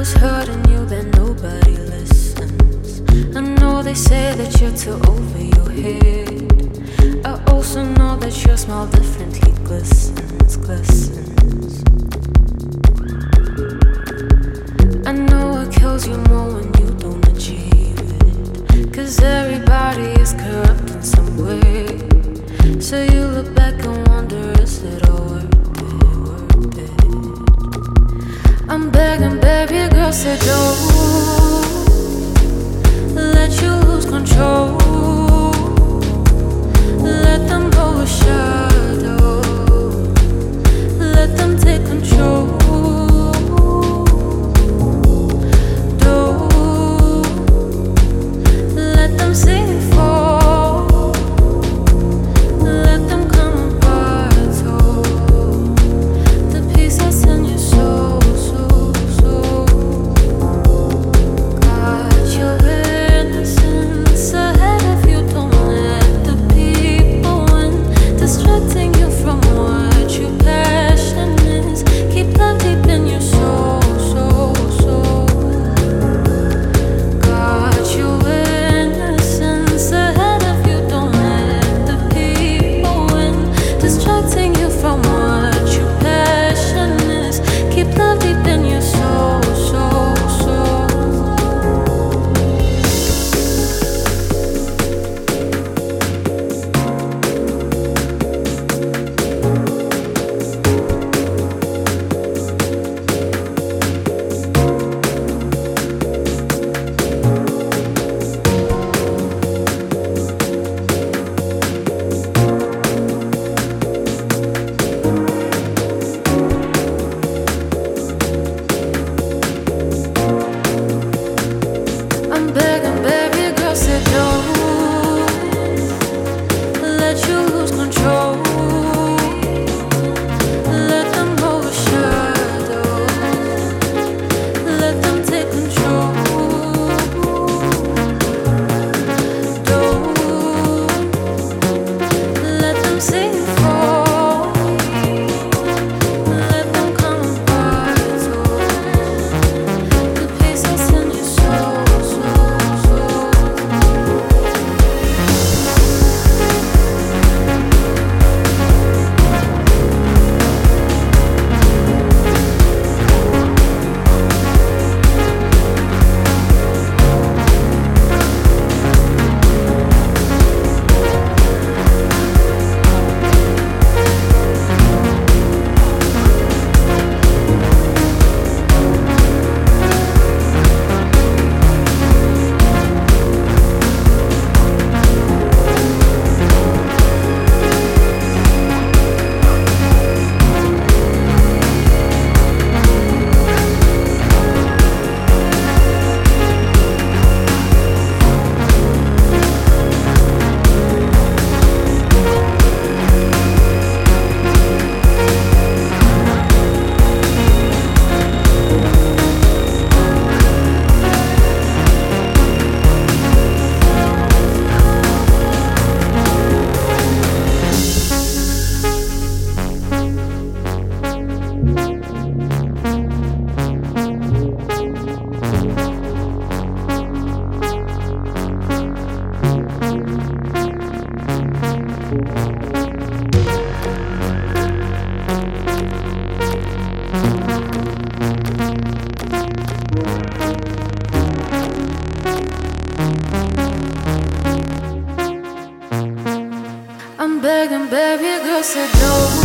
it's hurting you that nobody listens. I know they say that you're too over your head. I also know that your smile differently glistens, glistens. I know it kills you more when you don't achieve it, 'cause everybody is corrupt in some way. So you look back and wonder, is it all worth it, worth it? I'm begging, baby girl, say don't let you lose control. Let them overshadow. Let them take control. Don't let them see you fall. Let them come apart. So the peace that's in your soul, soul, soul. Got your innocence ahead of you. Don't let the people win, distracting you from what your passion is. Keep love deep in your soul, soul, soul. Got your innocence ahead of you. Don't let the people win, distracting you from what your passion is. Keep love deep in your soul, soul, soul. I'm begging, baby girl, say don't let you lose control. Let them overshadow. Let them take control. Don't let them see you fall. Let them come apart. So the peace that's in your soul, soul, soul. I'm begging, baby girl, say don't